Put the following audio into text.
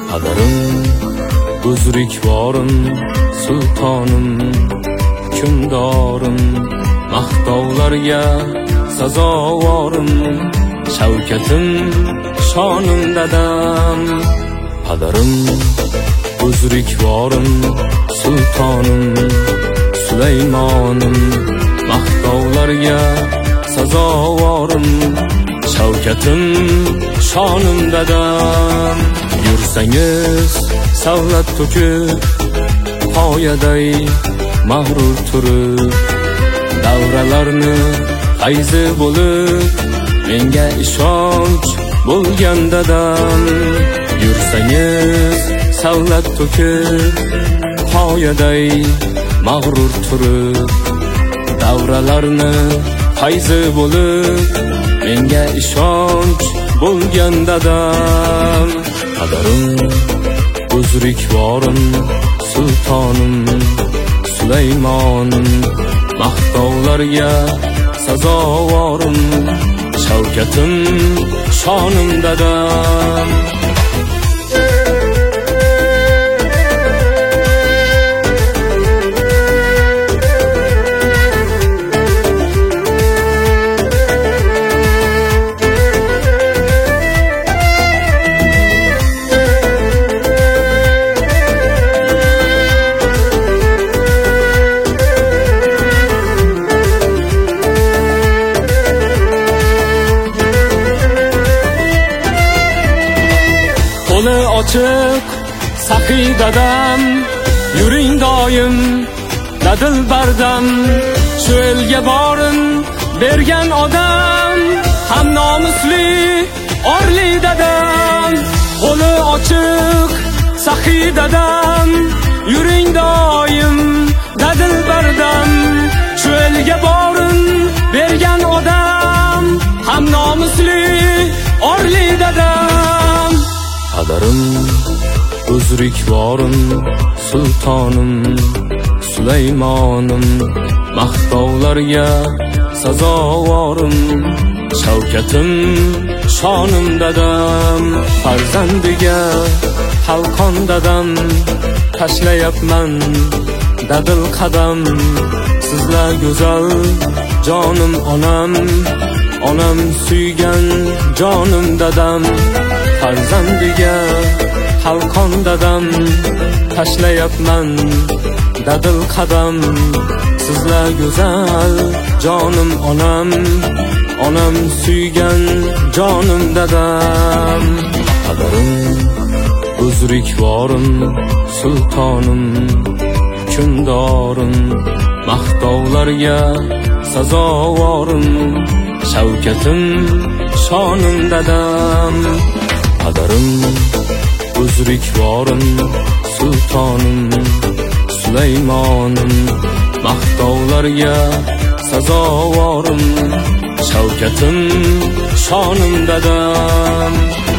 Qadarim, buzrukvorim, sultonim, hukmdorim, maqtovlarga sazovorim, shavkatim, shonim dadam. Qadarim, buzrukvorim, sultonim, Süleymonim, maqtovlarga sazovorim, shavkatim, shonim dadam. Yursangiz savlat to'kib, qoyaday mag'rur turib, davralarni qayzi bo'lib, menga ishonch bo'lgan dadam. Yursangiz savlat to'kib, qoyaday mag'rur turib, davralarni qayzi bo'lib, menga ishonch bo'lgan dadam. Qadarim, buzrukvorim, sultonim, Süleymonim, maqtovlarga sazovorim, shavkatim, shonim dadam. Qo'li ochiq, saxiy dadam, yuring doim, dadil bardam. Shu elga borin bergan odam, ham nomusli, orli dadam. Qo'li ochiq, saxiy dadam, yuring doim, dadil bardam. Shu elga borin bergan odam, ham nomusli, orli dadam. Qadarim, buzrukvorim, sultonim, Süleymonim, maqtovlarga sazovorim, shavkatim, shonim dadam. Farzandiga qalqon dadam, tashlayapman dadil qadam. Sizlar go'zal jonim onam, onam suygan jonim dadam. Farzandiga qalqon dadam, tashlayapman dadil qadam. Sizlar go'zal jonim onam, onam suygan jonim dadam. Qadarim, buzrukvorim, sultonim, hukmdorim, maqtovlarga sazovorim, shavkatim, shonim dadam. Qadarim, buzrukvorim, sultonim, Süleymonim, maqtovlarga sazovorim, shavkatim, shonim dadam.